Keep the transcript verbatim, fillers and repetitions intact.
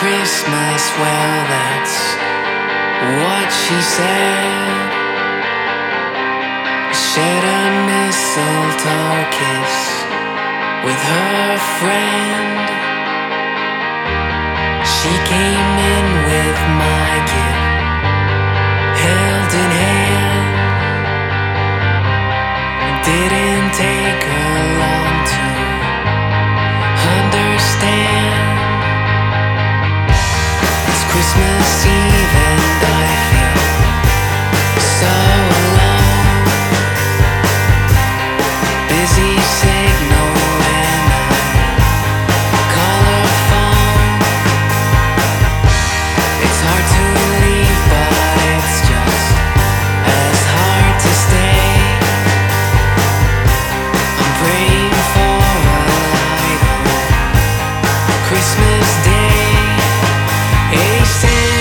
Christmas, well, that's what she said. Shared a mistletoe kiss with her friend. She came in with my gift, held in hand. Didn't take her long to understand. It's Christmas Eve and I feel so alone. Busy signal when I call her phone. It's hard to leave, but it's just as hard to stay. I'm praying for a light on Christmas Day. Hey, Santa.